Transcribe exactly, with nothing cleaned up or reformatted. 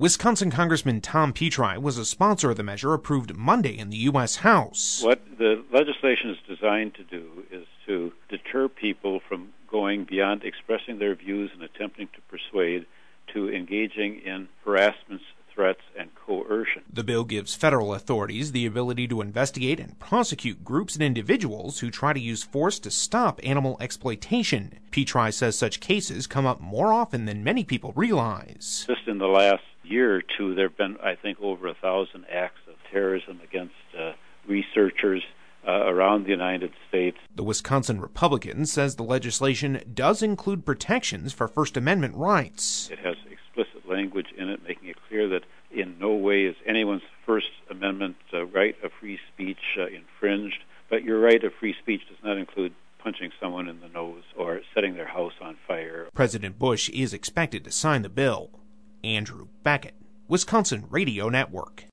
Wisconsin Congressman Tom Petri was a sponsor of the measure approved Monday in the U S House. What the legislation is designed to do is to deter people from going beyond expressing their views and attempting to persuade to engaging in harassments, threats, and coercion. The bill gives federal authorities the ability to investigate and prosecute groups and individuals who try to use force to stop animal exploitation. Petri says such cases come up more often than many people realize. Just in the last year or two, there have been, I think, over a thousand acts of terrorism against uh, researchers Uh, around the United States. The Wisconsin Republican says the legislation does include protections for First Amendment rights. It has explicit language in it making it clear that in no way is anyone's First Amendment uh, right of free speech uh, infringed, but your right of free speech does not include punching someone in the nose or setting their house on fire. President Bush is expected to sign the bill. Andrew Beckett, Wisconsin Radio Network.